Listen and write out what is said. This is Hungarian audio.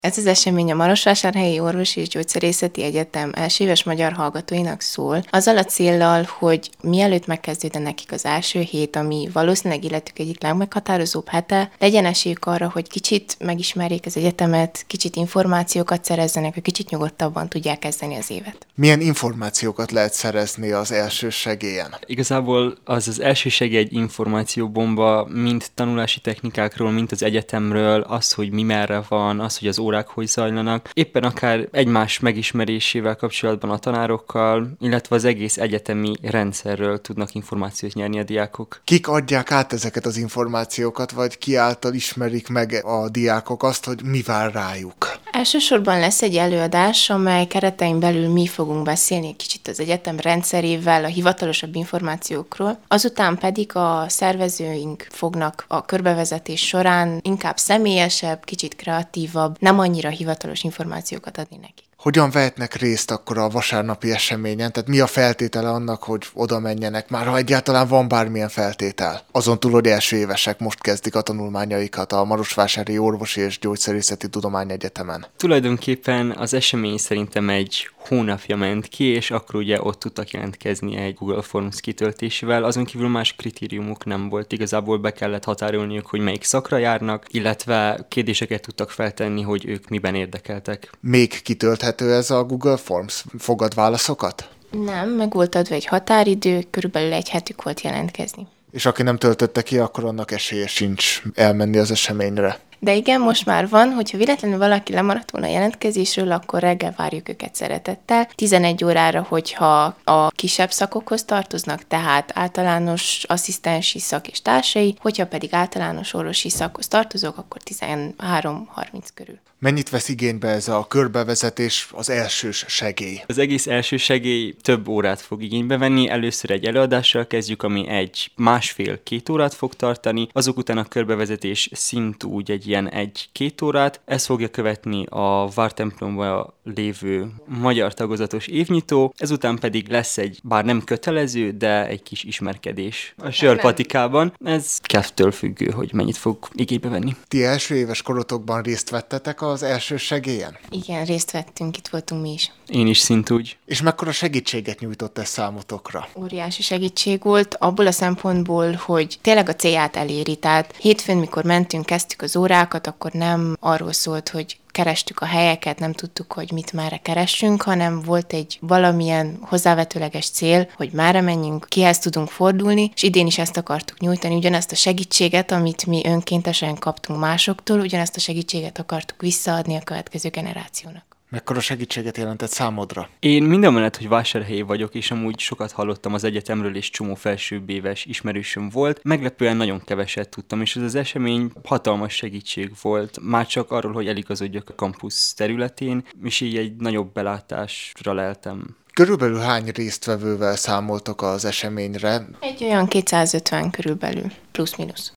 Ez az esemény a Marosvásárhelyi Orvosi és Gyógyszerészeti Egyetem elsőéves magyar hallgatóinak szól, azzal a céllal, hogy mielőtt megkezdődne nekik az első hét, ami valószínűleg életük egyik legmeghatározóbb hete, legyen esélyük arra, hogy kicsit megismerjék az egyetemet, kicsit információkat szerezzenek, hogy kicsit nyugodtabban tudják kezdeni az évet. Milyen információkat lehet szerezni az első segélyen? Igazából az első segély egy információbomba, mind tanulási technikákról, mind az egyetemről, az, hogy mi merre van, az, hogy az órák hogy zajlanak, éppen akár egymás megismerésével kapcsolatban a tanárokkal, illetve az egész egyetemi rendszerről tudnak információt nyerni a diákok. Kik adják át ezeket az információkat, vagy ki által ismerik meg a diákok azt, hogy mi vár rájuk? Elsősorban lesz egy előadás, amely keretein belül mi fogunk beszélni egy kicsit az egyetem rendszerével, a hivatalosabb információkról. Azután pedig a szervezőink fognak a körbevezetés során inkább személyesebb, kicsit kreatívabb, nem annyira hivatalos információkat adni nekik. Hogyan vehetnek részt akkor a vasárnapi eseményen? Tehát mi a feltétele annak, hogy oda menjenek? Már ha egyáltalán van bármilyen feltétel. Azon túl, hogy első évesek most kezdik a tanulmányaikat a Marosvásárhelyi Orvosi és Gyógyszerészeti Tudományegyetemen. Tulajdonképpen az esemény szerintem egy hónapja ment ki, és akkor ugye ott tudtak jelentkezni egy Google Forms kitöltésével, azon kívül más kritériumok nem volt. Igazából be kellett határolniuk, hogy melyik szakra járnak, illetve kérdéseket tudtak feltenni, hogy ők miben érdekeltek. Még kitölthető ez a Google Forms? Fogad válaszokat? Nem, meg volt adva egy határidő, körülbelül egy hetük volt jelentkezni. És aki nem töltötte ki, akkor annak esélye sincs elmenni az eseményre. De igen, most már van, hogyha véletlenül valaki lemaradt volna a jelentkezésről, akkor reggel várjuk őket szeretettel. 11 órára, hogyha a kisebb szakokhoz tartoznak, tehát általános asszisztensi szak és társai, hogyha pedig általános orvosi szakhoz tartozók, akkor 13:30 körül. Mennyit vesz igénybe ez a körbevezetés, az elsős segély? Az egész első segély több órát fog igénybe venni. Először egy előadással kezdjük, ami egy 1,5-2 órát fog tartani, azok után a körbevezetés szintúgy egy ilyen 1-2 órát. Ez fogja követni a Vártemplomban lévő magyar tagozatos évnyitó, ezután pedig lesz egy, bár nem kötelező, de egy kis ismerkedés a sörpatikában. Ez kezdtől függő, hogy mennyit fog igénybe venni. Ti első éves korotokban részt vettetek az első segélyen? Igen, részt vettünk, itt voltunk mi is. Én is szintúgy. És mekkora segítséget nyújtott ez számotokra? Óriási segítség volt abból a szempontból, hogy tényleg a célját eléri. Tehát hétfőn, mikor mentünk, kezdtük az órákat, akkor nem arról szólt, hogy kerestük a helyeket, nem tudtuk, hogy mit merre keressünk, hanem volt egy valamilyen hozzávetőleges cél, hogy merre menjünk, kihez tudunk fordulni, és idén is ezt akartuk nyújtani, ugyanezt a segítséget, amit mi önkéntesen kaptunk másoktól, ugyanezt a segítséget akartuk visszaadni a következő generációnak. Mekkora segítséget jelentett számodra? Én mindamellett, hogy vásárhelyi vagyok, és amúgy sokat hallottam az egyetemről, és csomó felsőbb éves ismerősöm volt, meglepően nagyon keveset tudtam, és ez az esemény hatalmas segítség volt, már csak arról, hogy eligazodjak a kampusz területén, és így egy nagyobb belátásra leltem. Körülbelül hány résztvevővel számoltok az eseményre? Egy olyan 250 körülbelül, plusz-minusz.